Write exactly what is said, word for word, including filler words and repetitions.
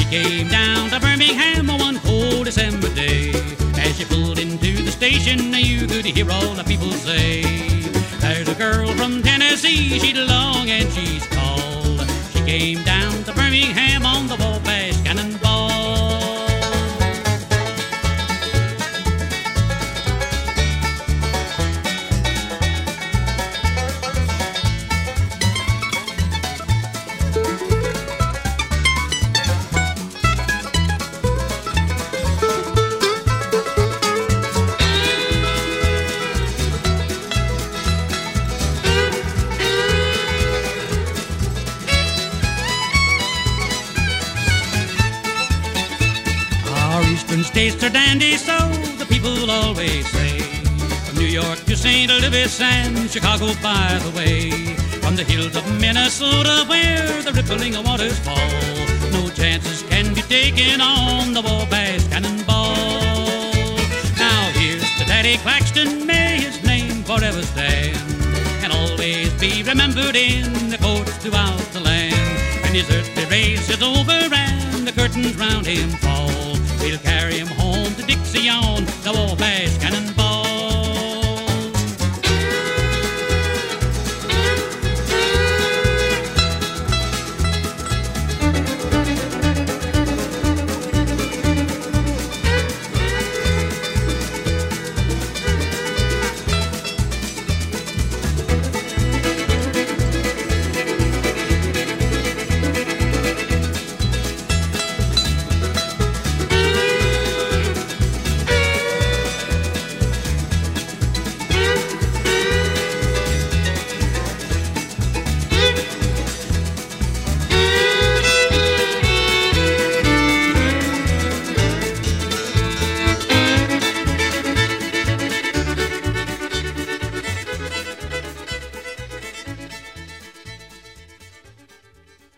came down to Birmingham one cold December day. As she pulled into the station, you could hear all the people say, there's a girl from Tennessee, she's long and she's tall. She came down to Birmingham on the Wabash Cannonball. Eastern states are dandy, so the people always say. From New York to Saint Louis and Chicago, by the way. From the hills of Minnesota where the rippling waters fall, no chances can be taken on the Wabash Cannonball. Now here's to Daddy Claxton, may his name forever stand, and always be remembered in the courts throughout the land. When his earthly race is over and the curtains round him fall, we'll carry him home to Dixie on the Wabash